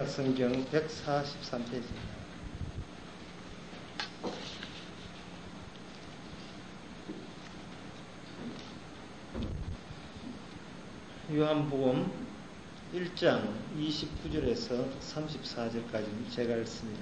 성경 143페이지. 요한복음 1장 29절에서 34절까지 제가 읽습니다.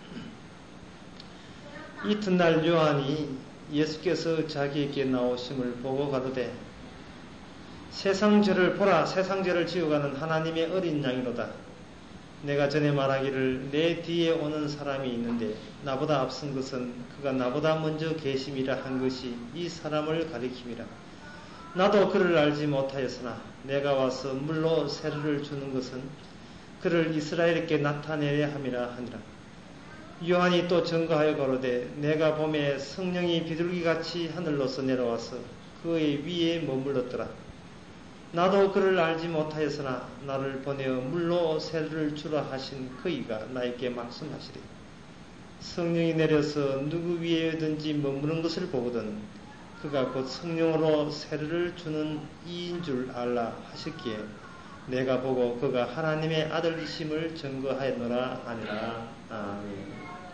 이튿날 요한이 예수께서 자기에게 나오심을 보고 가로되 세상 죄를 보라, 세상 죄를 지어가는 하나님의 어린 양이로다. 내가 전에 말하기를 내 뒤에 오는 사람이 있는데 나보다 앞선 것은 그가 나보다 먼저 계심이라 한 것이 이 사람을 가리킴이라. 나도 그를 알지 못하였으나 내가 와서 물로 세례를 주는 것은 그를 이스라엘에게 나타내려 함이라 하니라. 요한이 또 증거하여 가로되 내가 봄에 성령이 비둘기같이 하늘로서 내려와서 그의 위에 머물렀더라. 나도 그를 알지 못하였으나 나를 보내어 물로 세례를 주라 하신 그이가 나에게 말씀하시되 성령이 내려서 누구 위에든지 머무는 것을 보거든 그가 곧 성령으로 세례를 주는 이인 줄 알라 하셨기에 내가 보고 그가 하나님의 아들이심을 증거하였노라 하니라. 아멘.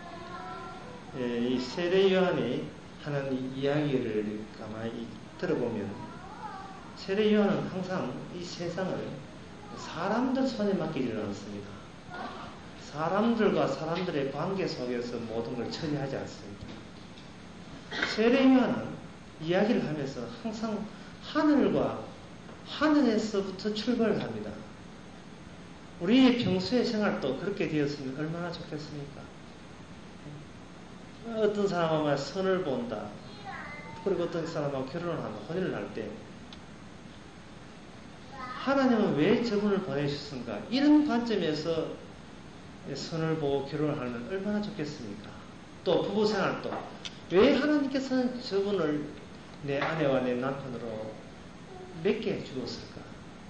이 세례 요한이 하는 이야기를 가만히 들어보면 세례 요한은 항상 이 세상을 사람들 손에 맡기지 않습니다. 사람들과 사람들의 관계 속에서 모든 걸 처리하지 않습니다. 세례 요한은 이야기를 하면서 항상 하늘과 하늘에서부터 출발을 합니다. 우리의 평소의 생활도 그렇게 되었으면 얼마나 좋겠습니까? 어떤 사람은 선을 본다. 그리고 어떤 사람하고 결혼을 한다. 혼인을 할 때 하나님은 왜 저분을 보내셨습니까? 이런 관점에서 선을 보고 결혼을 하면 얼마나 좋겠습니까? 또 부부생활도 왜 하나님께서는 저분을 내 아내와 내 남편으로 맺게 해주었을까?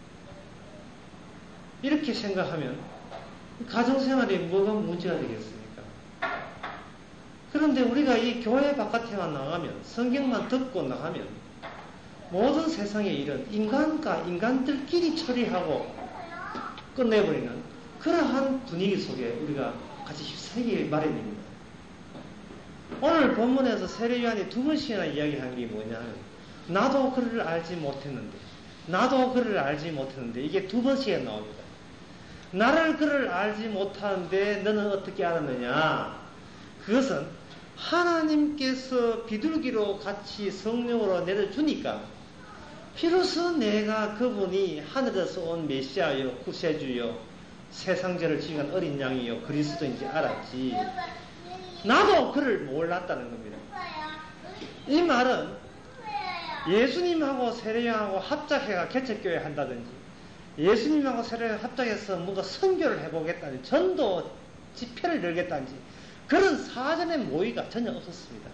이렇게 생각하면 가정생활에 뭐가 문제가 되겠습니까? 그런데 우리가 이 교회 바깥에만 나가면 성경만 듣고 나가면 모든 세상의 일은 인간과 인간들끼리 처리하고 끝내버리는 그러한 분위기 속에 우리가 같이 휩싸이기 마련입니다. 오늘 본문에서 세례 요한이 두 번씩이나 이야기한 게 뭐냐면 나도 그를 알지 못했는데 나도 그를 알지 못했는데 이게 두 번씩이나 나옵니다. 나를 그를 알지 못하는데 너는 어떻게 알았느냐? 그것은 하나님께서 비둘기로 같이 성령으로 내려주니까 비로소 내가 그분이 하늘에서 온 메시아요, 구세주요, 세상죄를 지은 어린 양이요, 그리스도인지 알았지. 나도 그를 몰랐다는 겁니다. 이 말은 예수님하고 세례요한하고 합작해가 개척교회 한다든지 예수님하고 세례요한 합작해서 뭔가 선교를 해보겠다든지 전도 집회를 열겠다든지 그런 사전의 모의가 전혀 없었습니다.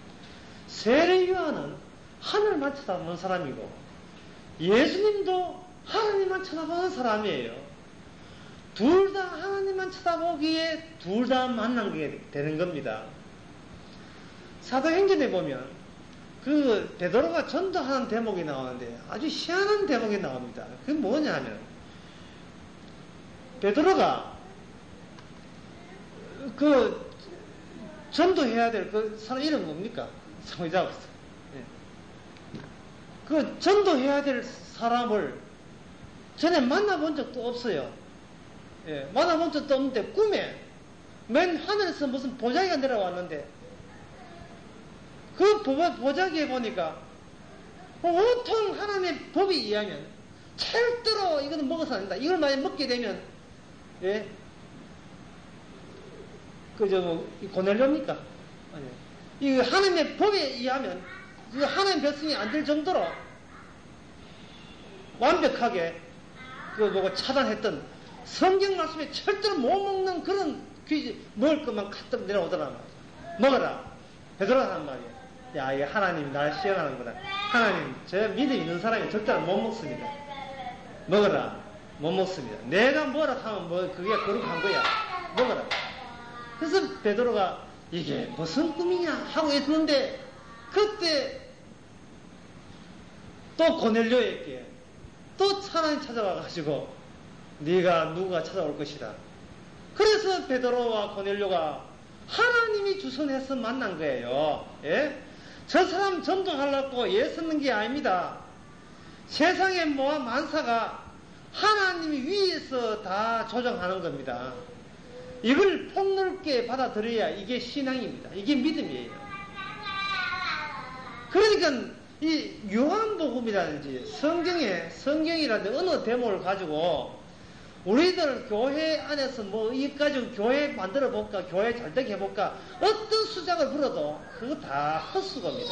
세례요한은 하늘만 쳐다보는 사람이고 예수님도 하나님만 쳐다보는 사람이에요. 둘 다 하나님만 쳐다보기에 둘 다 만난 게 되는 겁니다. 사도행전에 보면 그 베드로가 전도하는 대목이 나오는데 아주 희한한 대목이 나옵니다. 그게 뭐냐면 베드로가 그 전도해야 될 그 사람 이름 뭡니까? 성의자가 그 전도해야 될 사람을 전에 만나본 적도 없어요. 만나본 적도 없는데 꿈에 맨 하늘에서 무슨 보자기가 내려왔는데 그 보자기에 보니까 온통 하나님의 법에 의하면 절대로 이거는 먹어서 안 된다. 이걸 만약 먹게 되면 고넬료입니까? 아니, 이 하나님의 법에 의하면 그 하나님 백성이 안 될 정도로 완벽하게 차단했던 성경 말씀에 절대로 못 먹는 그런 귀지 먹을 것만 갖다 내려오더라 말이야. 먹어라. 베드로가 하는 말이야. 야, 이게 하나님이 날 시험하는구나. 하나님, 저 믿음 있는 사람이 절대로 못 먹습니다. 먹어라. 못 먹습니다. 내가 뭐라 하면 그게 거룩한 거야. 먹어라. 그래서 베드로가 이게 무슨 꿈이냐 하고 있는데 그때 또 고넬료에게 또 하나님 찾아와가지고 네가 누가 찾아올 것이다. 그래서 베드로와 고넬료가 하나님이 주선해서 만난 거예요. 예? 저 사람 전도하려고 예 쓰는 게 아닙니다. 세상의 모아 만사가 하나님이 위에서 다 조정하는 겁니다. 이걸 폭넓게 받아들여야 이게 신앙입니다. 이게 믿음이에요. 그러니까 이 요한복음이라든지 성경이라든지 어느 대목을 가지고 우리들 교회 안에서 뭐 이까지 교회 만들어 볼까, 교회 잘 되게 해볼까, 어떤 수작을 불어도 그거 다 헛수고입니다.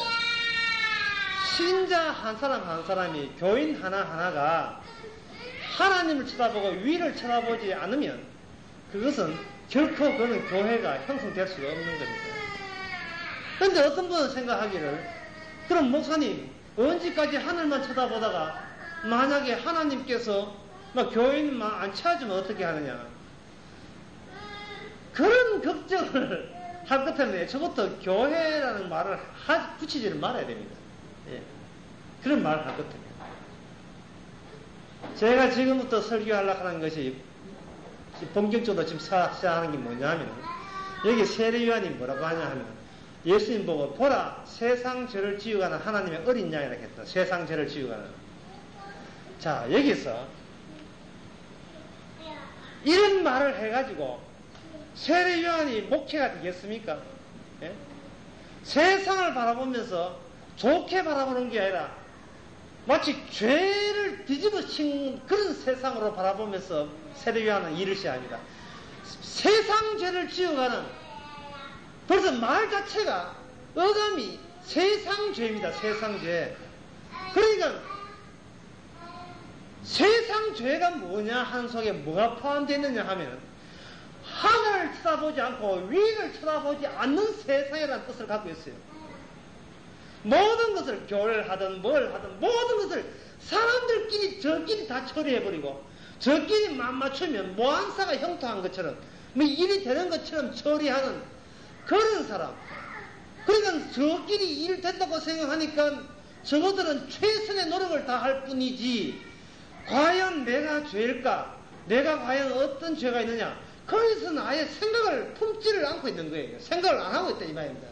신자 한 사람 한 사람이, 교인 하나하나가 하나님을 쳐다보고 위를 쳐다보지 않으면 그것은 결코 그는 교회가 형성될 수가 없는 겁니다. 그런데 어떤 분은 생각하기를, 그럼 목사님 언제까지 하늘만 쳐다보다가 만약에 하나님께서 막 교인만 안 찾으면 어떻게 하느냐, 그런 걱정을 할 것 때문에 저부터 교회라는 말을 붙이지를 말아야 됩니다. 예. 그런 말을 할 것 때문에 제가 지금부터 설교하려고 하는 것이 본격적으로 지금 시작하는 게 뭐냐면, 여기 세례요한이 뭐라고 하냐 하면, 예수님 보고 보라 세상 죄를 지우가는 하나님의 어린 양이라고 했다. 세상 죄를 지우가는. 자, 여기서 이런 말을 해가지고 세례요한이 목회가 되겠습니까? 예? 세상을 바라보면서 좋게 바라보는 게 아니라 마치 죄를 뒤집어친 그런 세상으로 바라보면서 세례요한은 일을 시작합니다. 세상 죄를 지어가는, 벌써 말 자체가 어감이 세상 죄입니다. 세상 죄. 그러니까 세상 죄가 뭐냐 하는 속에 뭐가 포함되어 있느냐 하면, 하늘을 쳐다보지 않고 위를 쳐다보지 않는 세상이라는 뜻을 갖고 있어요. 모든 것을 교회를 하든 뭘 하든 모든 것을 사람들끼리 저끼리 다 처리해버리고, 저끼리 맞추면 모한사가 형통한 것처럼 뭐 일이 되는 것처럼 처리하는 그런 사람. 그러니까 저끼리 일 된다고 생각하니까 저것들은 최선의 노력을 다할 뿐이지, 과연 내가 죄일까? 내가 과연 어떤 죄가 있느냐? 거기서는 아예 생각을 품지를 않고 있는 거예요. 생각을 안 하고 있다 이 말입니다.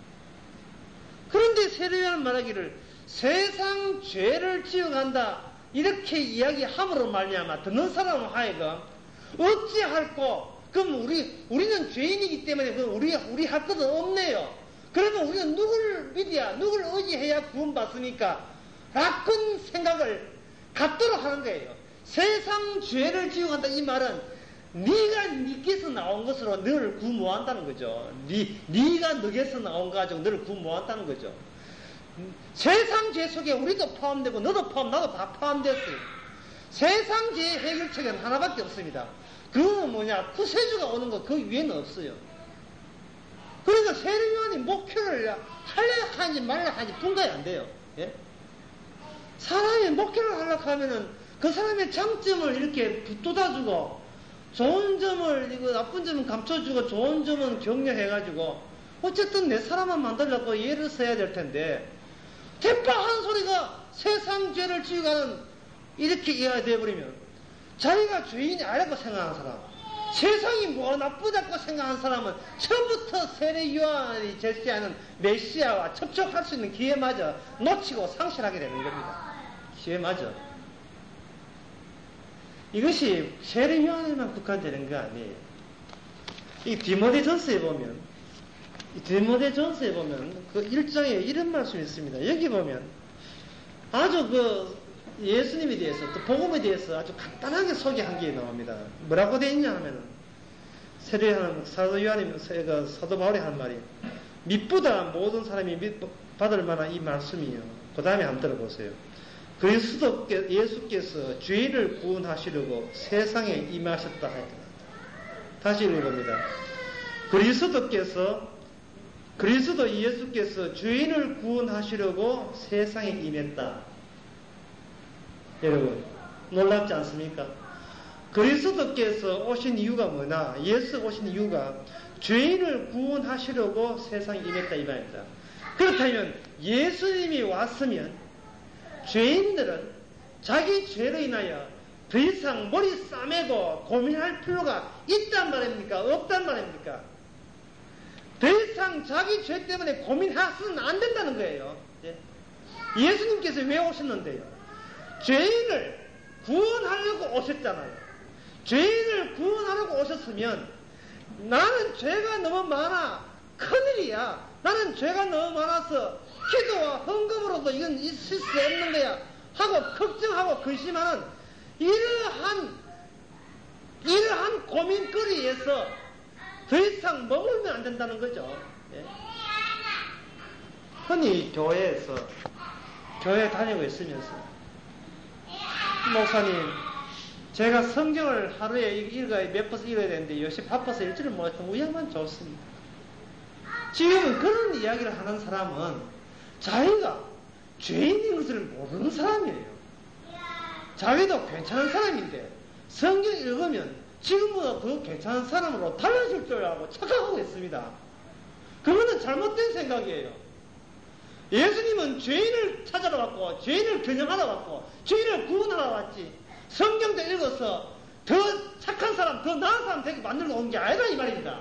그런데 세례요한은 말하기를 세상 죄를 지어간다 이렇게 이야기함으로 말미암아 듣는 사람은 하여금 어찌할꼬, 그럼 우리는 죄인이기 때문에 우리 할 것은 없네요. 그러면 우리는 누굴 믿어야, 누굴 의지해야 구원받습니까? 라는 생각을 갖도록 하는 거예요. 세상 죄를 지어간다 이 말은 네가 니께서 나온 것으로 너를 구원 못한다는 거죠. 네가 너에서 나온 거 가지고 너를 구원 못한다는 거죠. 세상 죄 속에 우리도 포함되고 너도 나도 다 포함됐어요. 세상 죄의 해결책은 하나밖에 없습니다. 그건 뭐냐? 구세주가 오는 것, 그 위에는 없어요. 그러니까 세례요한이 목회를 하려고 하는지 말려고 하는지 분간이 안 돼요. 예? 사람이 목회를 하려고 하면은 그 사람의 장점을 이렇게 붙돋아주고, 좋은 점을, 나쁜 점은 감춰주고, 좋은 점은 격려해가지고, 어쨌든 내 사람만 만들려고 예를 써야 될 텐데, 대파한 소리가 세상 죄를 지어가는, 이렇게 이해가 되어버리면, 자기가 죄인이 아니라고 생각하는 사람, 세상이 뭐가 나쁘다고 생각하는 사람은 처음부터 세례요한이 제시하는 메시아와 접촉할 수 있는 기회마저 놓치고 상실하게 되는 겁니다. 기회마저. 이것이 세례요한에만 국한되는 거 아니에요. 이 디모데전서에 보면 그 1장에 이런 말씀이 있습니다. 여기 보면 아주 그 예수님에 대해서, 또 복음에 대해서 아주 간단하게 소개한 게 나옵니다. 뭐라고 되어 있냐 하면은, 세례요한, 사도 요한이, 사도 바울이 한 말이, 믿보다 모든 사람이 받을 만한 이 말씀이요. 그 다음에 한번 들어보세요. 그리스도 예수께서 죄인을 구원하시려고 세상에 임하셨다 하였다. 다시 읽어봅니다. 그리스도 예수께서 죄인을 구원하시려고 세상에 임했다. 여러분, 놀랍지 않습니까? 그리스도께서 오신 이유가 뭐냐? 예수 오신 이유가 죄인을 구원하시려고 세상에 임했다 이 말입니다. 그렇다면 예수님이 왔으면 죄인들은 자기 죄로 인하여 더 이상 머리 싸매고 고민할 필요가 있단 말입니까? 없단 말입니까? 더 이상 자기 죄 때문에 고민해서는 안 된다는 거예요. 예? 예수님께서 왜 오셨는데요? 죄인을 구원하려고 오셨잖아요. 죄인을 구원하려고 오셨으면 나는 죄가 너무 많아 큰일이야. 나는 죄가 너무 많아서 기도와 헌금으로도 이건 있을 수 없는 거야 하고 걱정하고 근심하는 이러한 고민거리에서 더 이상 머물면 안 된다는 거죠. 예. 흔히 교회 다니고 있으면서 목사님 제가 성경을 하루에 몇 번씩 읽어야 되는데 요새 바빠서 읽지를 못했던 우야만 좋습니다. 지금 그런 이야기를 하는 사람은 자기가 죄인인 것을 모르는 사람이에요. 자기도 괜찮은 사람인데 성경 읽으면 지금보다 더 괜찮은 사람으로 달라질 줄 알고 착각하고 있습니다. 그거는 잘못된 생각이에요. 예수님은 죄인을 찾아러 왔고 죄인을 변형하러 왔고 죄인을 구원하러 왔지 성경도 읽어서 더 착한 사람, 더 나은 사람 되게 만들러 온 게 아니라 이 말입니다.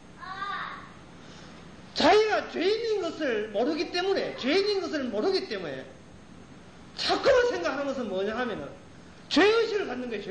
자기가 죄인인 것을 모르기 때문에 자꾸만 생각하는 것은 뭐냐 하면은 죄의식을 갖는 거예요.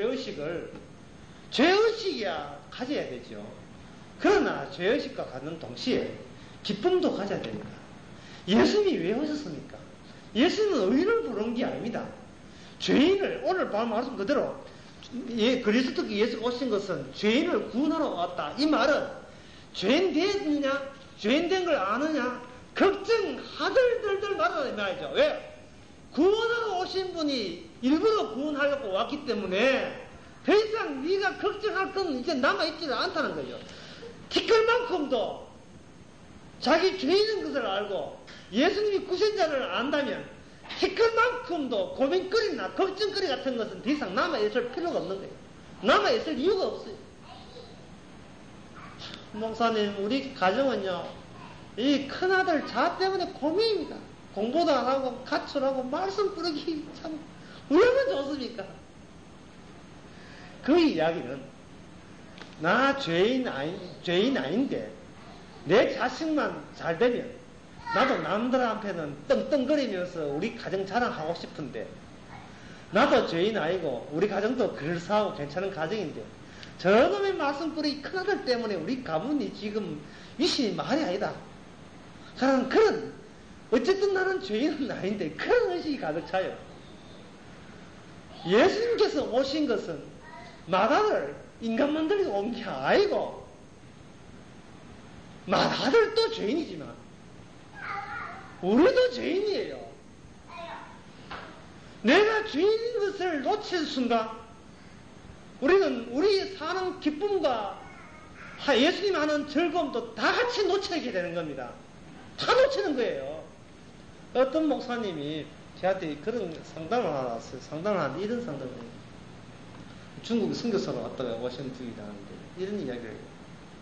죄의식이야 가져야 되죠. 그러나 죄의식과 갖는 동시에 기쁨도 가져야 됩니다. 예수님이 왜 오셨습니까? 예수님은 의인을 부른 게 아닙니다. 죄인을 오늘 밤 말씀 그대로 그리스도께 예수가 오신 것은 죄인을 구원하러 왔다. 이 말은 죄인 됐느냐? 죄인 된 걸 아느냐? 걱정 하들들들 말하라 이 말이죠. 왜? 구원하러 오신 분이 일부러 구원하려고 왔기 때문에 더 이상 네가 걱정할 건 이제 남아있지는 않다는 거죠. 티끌만큼도 자기 죄인인 것을 알고 예수님이 구세자를 안다면 티끌만큼도 고민거리나 걱정거리 같은 것은 더 이상 남아있을 필요가 없는 거예요. 남아있을 이유가 없어요. 목사님 우리 가정은요 이 큰아들 자 때문에 고민입니다. 공부도 안 하고 가출하고 말씀 부르기 참 얼마나 좋습니까? 그 이야기는 나 죄인 아닌데 내 자식만 잘 되면 나도 남들한테는 떵떵거리면서 우리 가정 자랑하고 싶은데 나도 죄인 아니고 우리 가정도 그럴싸하고 괜찮은 가정인데 저놈의 말씀 뿌리 큰아들 때문에 우리 가문이 지금 위신이 말이 아니다. 그런 어쨌든 나는 죄인은 아닌데 그런 의식이 가득 차요. 예수님께서 오신 것은 마다를 인간 만들고 온 게 아니고 마다들도 죄인이지만 우리도 죄인이에요. 내가 죄인인 것을 놓친 순간 우리는 우리 사는 기쁨과 예수님 하는 즐거움도 다 같이 놓치게 되는 겁니다. 다 놓치는 거예요. 어떤 목사님이 저한테 그런 상담을 하나 왔어요. 상담을 하는데 이런 상담을 해요. 중국 선교사로 왔다가 오신 분이다 하는데 이런 이야기를 해요.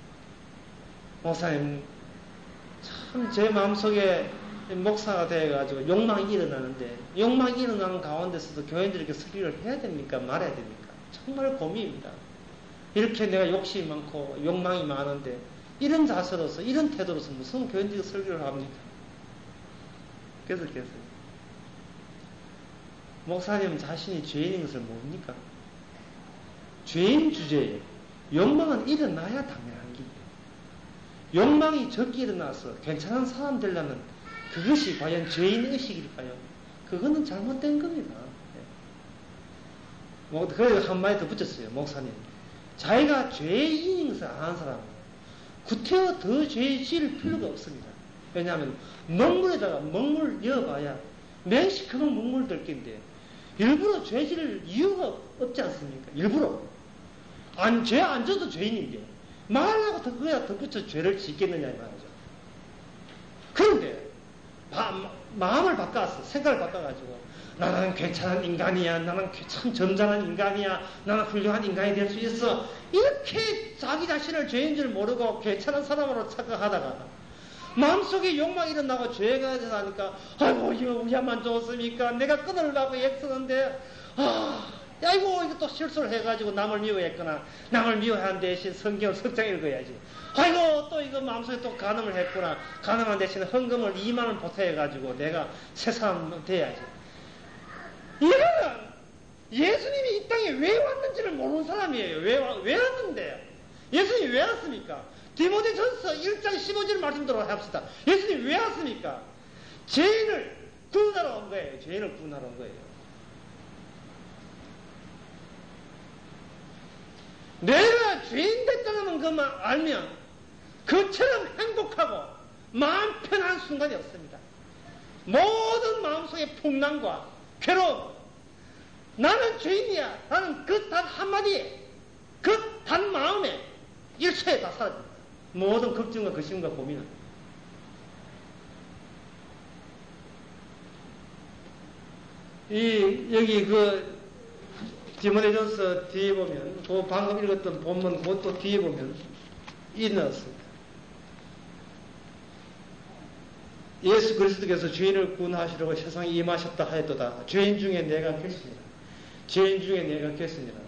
목사님 참 제 마음속에 목사가 돼가지고 욕망이 일어나는데 욕망이 일어나는 가운데서도 교인들에게 설교를 해야 됩니까? 말해야 됩니까? 정말 고민입니다. 이렇게 내가 욕심이 많고 욕망이 많은데 이런 자세로서 이런 태도로서 무슨 교인들에게 설교를 합니까? 그래서 목사님 자신이 죄인인 것을 모릅니까? 죄인 주제에 욕망은 일어나야 당연한 길이에요. 욕망이 적게 일어나서 괜찮은 사람 되려면 그것이 과연 죄인의식일까요? 그거는 잘못된 겁니다. 그래서 한마디 더 붙였어요. 목사님 자기가 죄인인 것을 아는 사람은 구태여 더 죄 지을 필요가 없습니다. 왜냐하면 먹물에다가 먹물 넣어봐야 맹시크면 먹물 들 건데 일부러 죄 지을 이유가 없지 않습니까? 일부러 죄 안 져도 죄인인데 말하고 그거야 덧붙여 죄를 짓겠느냐 이 말이죠. 그런데 마음을 바꿔서 생각을 바꿔가지고 나는 괜찮은 인간이야, 나는 참 점잖은 인간이야, 나는 훌륭한 인간이 될 수 있어, 이렇게 자기 자신을 죄인 줄 모르고 괜찮은 사람으로 착각하다가 마음속에 욕망이 일어나고 죄가 일어나니까 아이고 이거 우야만 좋습니까? 내가 끊으려고 애쓰는데 아이고 이거 또 실수를 해가지고 남을 미워했거나 남을 미워한 대신 성경을 석장 읽어야지. 아이고 또 이거 마음속에 또 간음을 했구나. 간음한 대신 헌금을 2만 원 보태가지고 내가 새 사람 돼야지. 이거는 예수님이 이 땅에 왜 왔는지를 모르는 사람이에요. 왜 왔는데요? 예수님이 왜 왔습니까? 디모데전서 1장 15절 말씀대로 합시다. 예수님이 왜 왔습니까? 죄인을 구원하러 온 거예요. 죄인을 구원하러 온 거예요. 내가 죄인 됐다는 것만 알면 그처럼 행복하고 마음 편한 순간이 없습니다. 모든 마음속의 풍랑과 괴로움, 나는 죄인이야. 나는 그 단 한마디에, 그 단 마음에 일초에 다 사라집니다. 모든 걱정과 근심과 고민은. 여기 디모데전서 뒤에 보면, 방금 읽었던 본문 그것도 뒤에 보면 이 넣었습니다. 예수 그리스도께서 죄인을 구원하시려고 세상에 임하셨다 하였도다. 죄인 중에 내가 겠습니다. 죄인 중에 내가 겠습니다.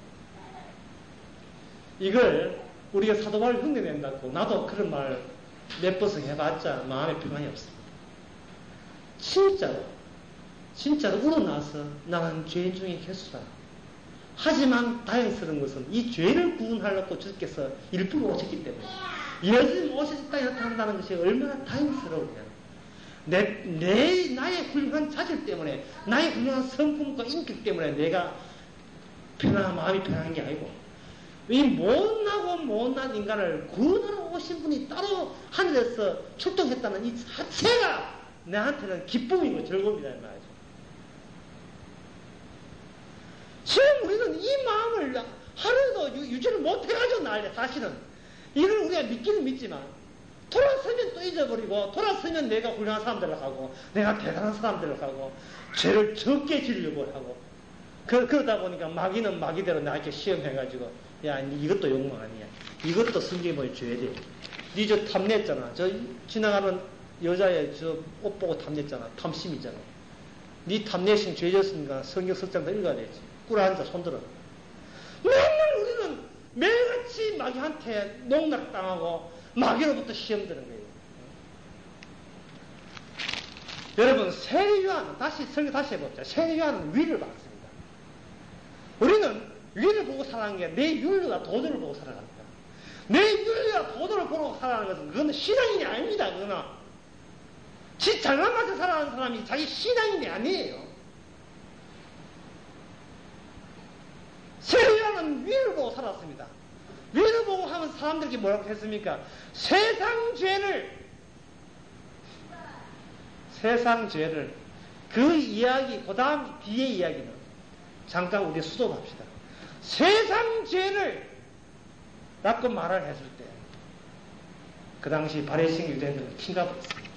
이걸 우리가 사도바울 흉내낸다고 나도 그런 말 몇 번씩 해봤자 마음에 평안이 없습니다. 진짜로 우러나서 나는 죄인 중에 겠수다. 하지만 다행스러운 것은 이 죄를 구원하려고 주께서 일부러 오셨기 때문에 예수님 오셨다 이렇게 한다는 것이 얼마나 다행스러우냐. 나의 훌륭한 자질 때문에, 나의 훌륭한 성품과 인격 때문에 내가 마음이 편한 게 아니고, 이 못난 인간을 구원하러 오신 분이 따로 하늘에서 출동했다는 이 자체가 나한테는 기쁨이고 즐거움이다 이 말이죠. 지금 우리는 이 마음을 하루도 유지를 못해가지고 난리야. 사실은 이걸 우리가 믿기는 믿지만 돌아서면 또 잊어버리고, 돌아서면 내가 훌륭한 사람들을 하고 내가 대단한 사람들을 하고 죄를 적게 지으려고 하고, 그러다 보니까 마귀는 마귀대로 나에게 시험해가지고, 야 이것도 욕망 아니야, 이것도 성경에 보면 줘야 돼. 니 저 탐냈잖아. 저 지나가는 여자의 저 옷 보고 탐냈잖아. 탐심이잖아. 니 탐내신 죄졌으니까 성경 석장도 읽어야 되지. 꿇어앉아 손들어. 맨날 우리는 매일같이 마귀한테 농락당하고 마귀로부터 시험 드는 거예요. 여러분, 세례요한은 성경 다시 해봅시다. 세례요한은 위를 봤습니다. 우리는 위를 보고 살아가는 게 내 윤리와 도덕을 보고 살아갑니다. 내 윤리와 도덕을 보고 살아가는 것은 그건 신앙인이 아닙니다. 그거는 지 잘난 맛에 살아가는 사람이 자기 신앙인이 아니에요. 세례요한은 위를 보고 살았습니다. 위를 보고 하면 사람들에게 뭐라고 했습니까? 세상 죄를 그 이야기, 그 다음 뒤의 이야기는 잠깐 우리 수도합시다. 세상 죄를 라고 말을 했을 때 그 당시 바리새인 유대인들은 킹가버렸습니다.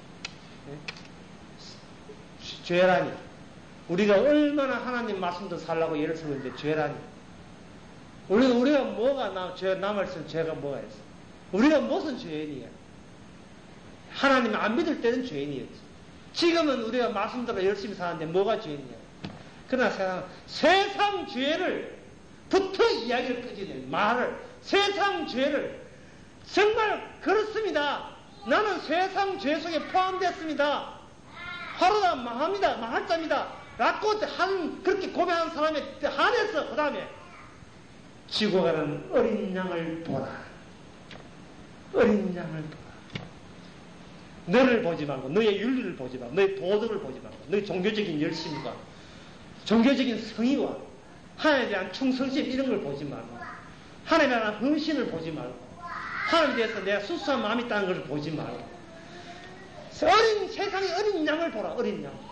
죄라니, 우리가 얼마나 하나님 말씀도 살라고 예를 들었는데 죄라니, 우리가 뭐가 남을 쓴 죄가 뭐가 있어? 우리가 무슨 죄인이야? 하나님 안 믿을 때는 죄인이었지. 지금은 우리가 말씀대로 열심히 사는데 뭐가 죄인이야? 그러나 세상 죄를 부터 이야기를 끄지는 말을, 세상 죄를 정말 그렇습니다. 나는 세상 죄 속에 포함됐습니다. 하루다 망할 자입니다. 라고 그렇게 고백한 사람에 한해서 그 다음에 지고가는 어린 양을 보라. 어린 양을 보라. 너를 보지 말고, 너의 윤리를 보지 말고, 너의 도덕을 보지 말고, 너의 종교적인 열심과 종교적인 성의와 하나님에 대한 충성심 이런 걸 보지 말고, 하나님에 대한 헌신을 보지 말고, 하나님에 대해서 내가 수수한 마음이 있다는 것을 보지 말고, 세상의 어린 양을 보라. 어린 양.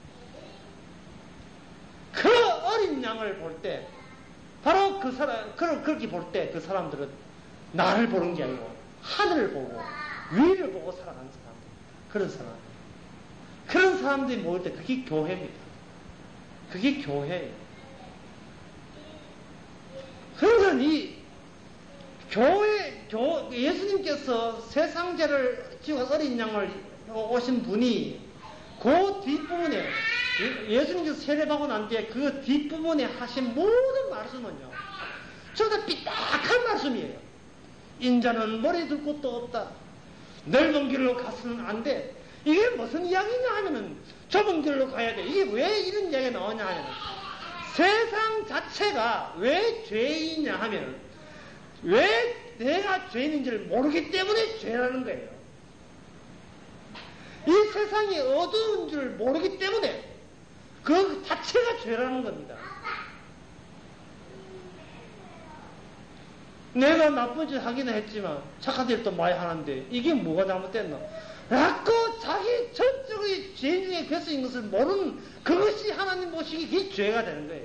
그 어린 양을 볼 때 바로 그렇게 볼 때 그 사람들은 나를 보는 게 아니고 하늘을 보고 위를 보고 살아가는 사람들. 그런 사람들이 모일 때 그게 교회입니다. 그게 교회예요. 그러면 예수님께서 세상 죄를 지고 어린 양을 오신 분이 그 뒷부분에 예수님께서 세례받고 난 뒤에 그 뒷부분에 하신 모든 말씀은요, 저도 삐딱한 말씀이에요. 인자는 머리 둘 곳도 없다. 넓은 길로 가서는 안 돼. 이게 무슨 이야기냐 하면은 좁은 길로 가야 돼. 이게 왜 이런 이야기가 나오냐 하면은 세상 자체가 왜 죄이냐 하면 왜 내가 죄인인지를 모르기 때문에 죄라는 거예요. 이 세상이 어두운 줄 모르기 때문에 그 자체가 죄라는 겁니다. 내가 나쁜 짓 하기는 했지만 착한 일도 많이 하는데 이게 뭐가 잘못됐나? 자꾸 자기 전적의 죄인 중에 괴수인 것을 모르는 그것이 하나님 보시기에 그게 죄가 되는 거예요.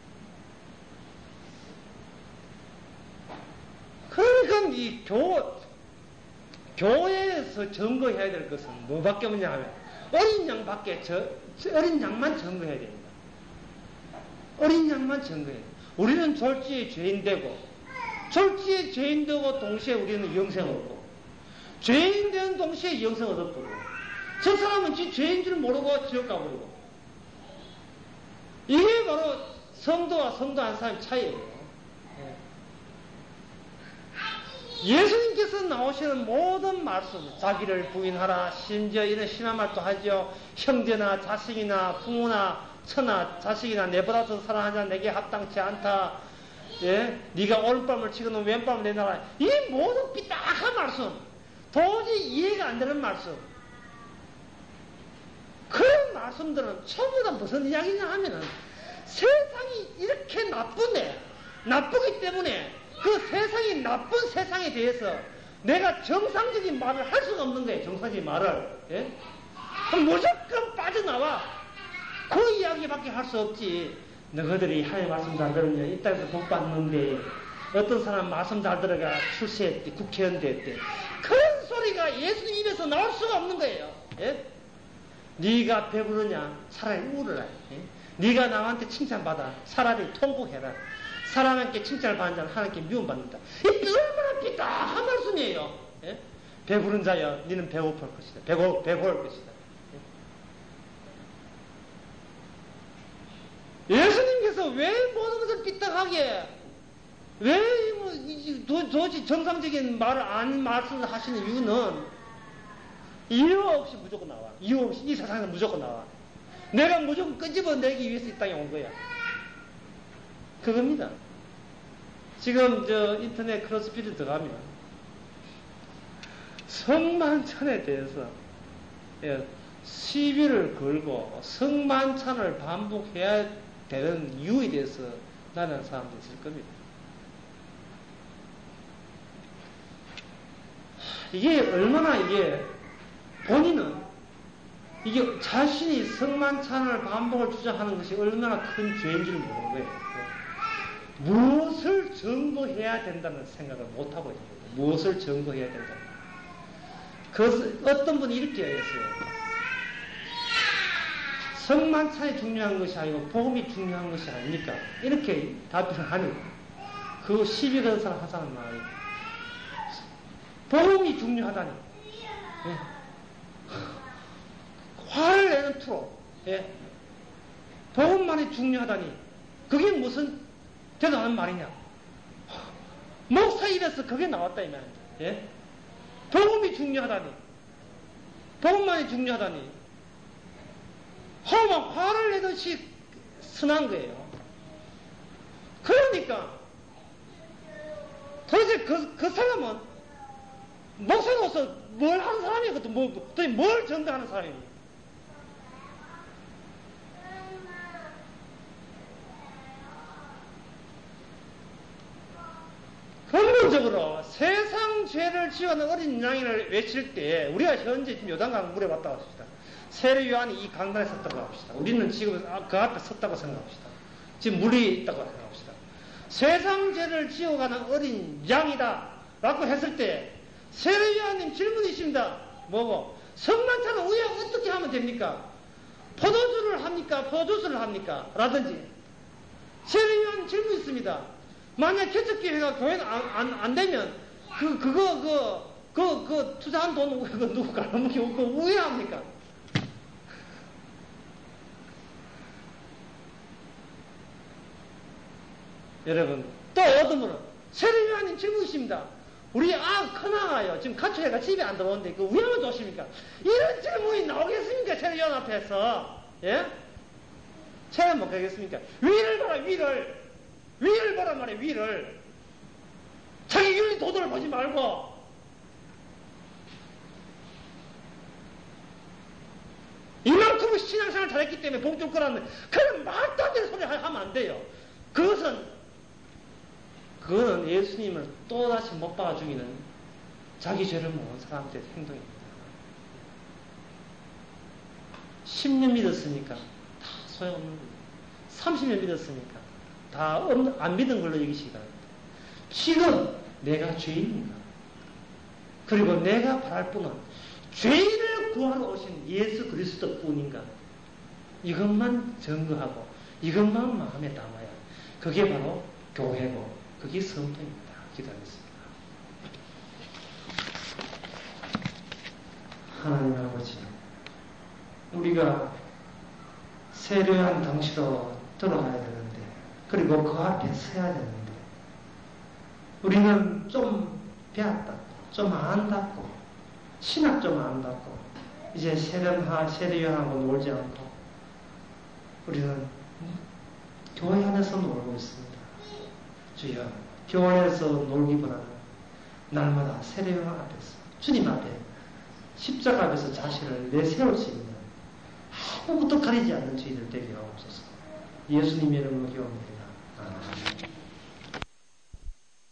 그러니까 이 교회에서 증거해야 될 것은 뭐밖에 없냐 하면 어린 양밖에 어린 양만 증거해야 됩니다. 어린 양만 증거해야 돼요. 우리는 졸지의 죄인 되고 졸지의 죄인 되고 동시에 우리는 영생을 얻고 죄인 되는 동시에 영생을 얻고 저 사람은 지 죄인 줄 모르고 지옥 가버리고 이게 바로 성도와 성도 한 사람의 차이예요. 예수님께서 나오시는 모든 말씀, 자기를 부인하라, 심지어 이런 심한 말도 하죠. 형제나 자식이나 부모나 처나 자식이나 내보다 더 사랑하는 자 내게 합당치 않다. 예? 네가 오른밤을 치고는 왼밤을 내놔라. 이 모든 삐딱한 말씀, 도저히 이해가 안 되는 말씀. 그런 말씀들은 전부 다 무슨 이야기냐 하면은 세상이 이렇게 나쁘기 때문에 그 세상이 나쁜 세상에 대해서 내가 정상적인 말을 할 수가 없는 거예요. 정상적인 말을. 예? 무조건 빠져나와. 그 이야기밖에 할 수 없지. 너희들이 하나님 말씀 잘 들으면 이 땅에서 복 받는데 어떤 사람 말씀 잘 들어가 출세했대, 국회의원 됐대. 그런 소리가 예수님 입에서 나올 수가 없는 거예요. 예? 네가 배부르냐? 차라리 울어라. 예? 네가 남한테 칭찬받아. 차라리 통곡해라. 사람에게 칭찬을 받는 자는 하나님께 미움받는다. 이 얼마나 삐딱한 말씀이에요. 예? 배부른 자여, 너는 배고플 것이다. 배고플 것이다. 예? 예수님께서 왜 모든 것을 삐딱하게, 왜 도저히 정상적인 말을 안 말씀을 하시는 이유는 이유 없이 무조건 나와. 이유 없이 이 세상에서 무조건 나와. 내가 무조건 끄집어내기 위해서 이 땅에 온 거야. 그겁니다. 지금 인터넷 크로스피드 들어가면 성만찬에 대해서 시비를 걸고 성만찬을 반복해야 되는 이유에 대해서 나는 사람도 있을 겁니다. 이게 얼마나 본인은 이게 자신이 성만찬을 반복을 주장하는 것이 얼마나 큰 죄인지를 모르는 거예요. 무엇을 증거해야 된다는 생각을 못하고 있는 거예요. 무엇을 증거해야 된다. 그것을 어떤 분이 이렇게 했어요. 성만찬이 중요한 것이 아니고 복음이 중요한 것이 아닙니까? 이렇게 답변을 하니 그 시비 거는 사람 한 사람 말이에요. 복음이 중요하다니. 예. 화를 내는 투로. 예. 복음만이 중요하다니. 그게 무슨 대단한 말이냐? 목사 입에서 그게 나왔다 이 말입니다. 예? 복음이 중요하다니, 복음만이 중요하다니, 막 화를 내듯이 순한 거예요. 그러니까 도대체 그 사람은 목사로서 뭘 하는 사람이거든, 도대체 뭘 전가하는 사람입니까? 근본적으로 세상 죄를 지어하는 어린 양이를 외칠 때 우리가 현재 지금 요단강 물에 왔다고 합시다. 세례 요한이 이 강단에 섰다고 합시다. 우리는 지금 그 앞에 섰다고 생각합시다. 지금 물이 있다고 생각합시다. 세상 죄를 지어가는 어린 양이다 라고 했을 때 세례 요한님 질문이 있습니다. 뭐고? 성만찬은 왜 어떻게 하면 됩니까? 포도주를 합니까? 포도주를 합니까? 라든지 세례 요한님 질문이 있습니다. 만약 개척교회가 교회가 안 되면, 투자한 돈, 누구 갈아먹기 없고, 왜 합니까? 여러분, 또 어떤 분은 세례요한님 질문이십니다. 우리 큰아가요. 지금 가출해가 집에 안 들어오는데 그 위험은 좋습니까? 이런 질문이 나오겠습니까? 세례요한 앞에서. 예? 세례 못 가겠습니까? 위를 봐라, 위를. 위를 보란 말이에요, 위를. 자기 윤리 도덕을 보지 말고. 이만큼은 신앙생활 잘했기 때문에 복 줄 거라는 그런 말도 안 되는 소리 하면 안 돼요. 그거는 예수님을 또다시 못 박아 죽이는 자기 죄를 모은 사람들의 행동입니다. 10년 믿었으니까 다 소용없는 거예요. 30년 믿었으니까 다 안 믿은 걸로 여기시기 바랍니다. 지금 내가 죄인인가? 그리고 내가 바랄 분은 죄인을 구하러 오신 예수 그리스도 뿐인가? 이것만 증거하고 이것만 마음에 담아야 그게 바로 교회고 그게 성도입니다. 기도하겠습니다. 하나님 아버지, 우리가 세례한 당시로 들어가야 되는데, 그리고 그 앞에 서야 되는데, 우리는 좀 배웠다고, 좀 안다고, 신학 좀 안다고, 이제 세례요한하고 놀지 않고, 우리는 교회 안에서 놀고 있습니다. 주여, 교회 안에서 놀기보다는 날마다 세례요한 앞에서, 주님 앞에, 십자가 앞에서 자신을 내세울 수 있는 아무것도 가리지 않는 저희들 되게 하옵소서. 예수님의 이름으로 기도합니다. 아멘.